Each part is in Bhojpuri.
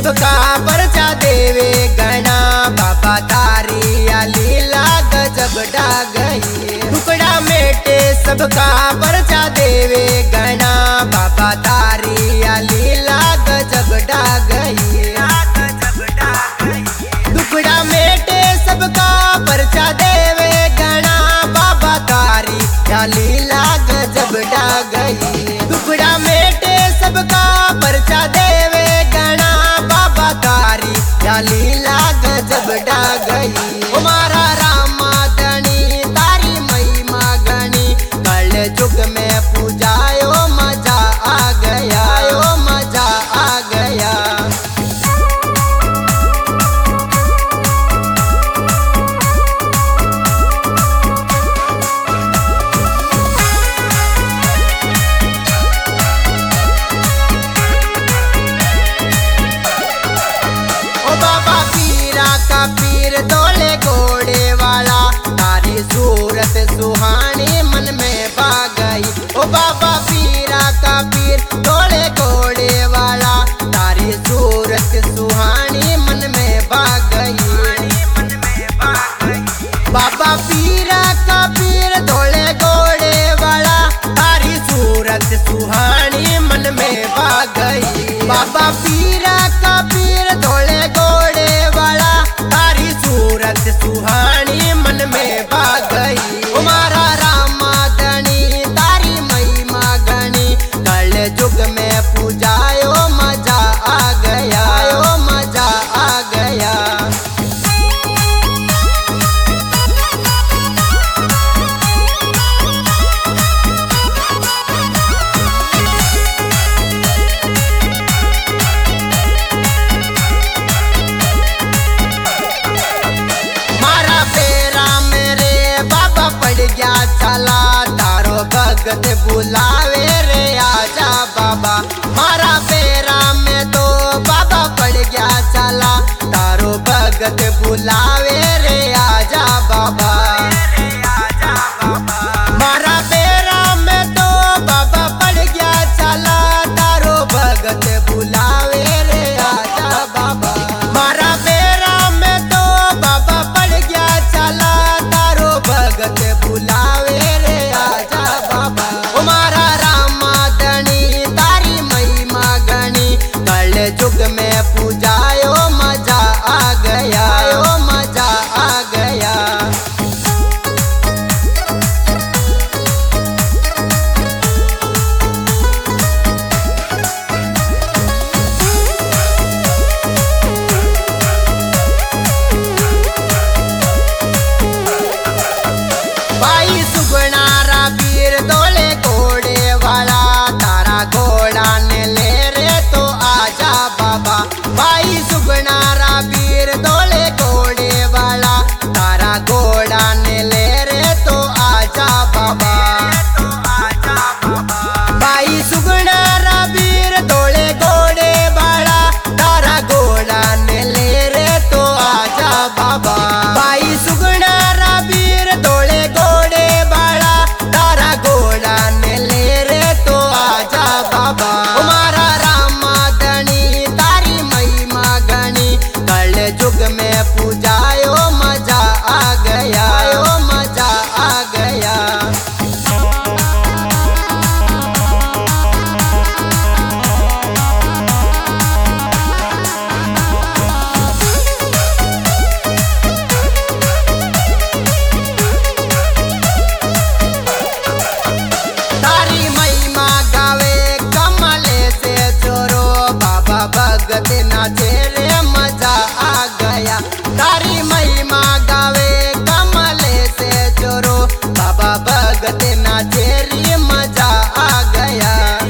सबका परचा देवे गणा बाबा तारी या लीला गजब डा गई। टुकड़ा मेटे सबका परचा देवे गणा बाबा तारी या लीला गजब डा गई। टुकड़ा मेटे सबका परचा देवे गणा बाबा तारी या लीला गजब डा गई। टुकड़ा मेटे सबका परचा देवे गणा बाबा तारी या लीला गजब डा गई। हमारा रामा धनी तारी महिमा गणी कल युग में पूजायो मजा आ गया, ओ मजा आ गया। पीर दौले घोड़े वाला तारी सूरत सुहानी मन में पा गई। ओ बाबा पीरा का पीर दौले घोड़े वाला तारी सूरत सुहानी मन में पा गई। बाबा पीरा का पीर दौले घोड़े वाला तारी सूरत सुहानी मन में पा गई। बाबा पीरा का पीर दौले घोड़े वाला तारी सूरत सुहानी मन में पा गई। हमारा रामा धनी तारी महिमा गणी कल युग में पूजायो मजा आ गया, ओ मजा आ गया। गया चला तारो भगत बुलावे रे आजा बाबा। मारा बेरा में तो बाबा पड़ गया चला तारो भगत बुलावे रे आजा बाबा। मारा बेरा में तो बाबा पड़ गया चला तारो भगत बुलावे रे आजा बाबा। मारा बेरा में तो बाबा पड़ गया चला तारो भगत बुलावे रे आजा बाबा। हमारा रामा धनी तारी महिमा गणी कल युग में पूजायो मजा आ गया, ओ मजा आ गया। भाई सुगनारा वीर दौले घोड़े वाला तारा घोड़ा ने ले रे तो आजा बाबा। भाई सुगनारा वीर दौले घोड़े वाला तारा घोड़ा ने ले रे तो आजा बाबा। भाई सुगनारा वीर दौले घोड़े वाला तारा घोड़ा ने ले रे तो आजा बाबा। भाई सुगनारा वीर दौले घोड़े वाला तारा घोड़ा ने ले रे तो आजा बाबा। हमारा रामा धनी तारी महिमा गणी कल युग में पूजायो मजा आ गया, ओ मजा आ गया। तारी महिमा गावे कमले से चोरो बाबा भगत नाचे रे मजा आ गया। तारी महिमा गावे कमले से चोरो बाबा भगत नाचे रे मजा आ गया।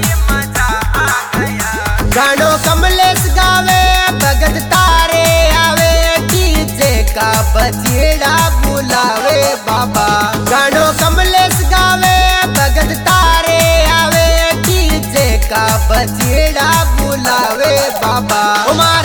गानो कमलेश गावे भगत तारे आवे डीजे का बजेड़ा बुलावे बाबा। गानो कमलेश गावे भगत तारे आवे डीजे का बजेड़ा बुलावे बाबा।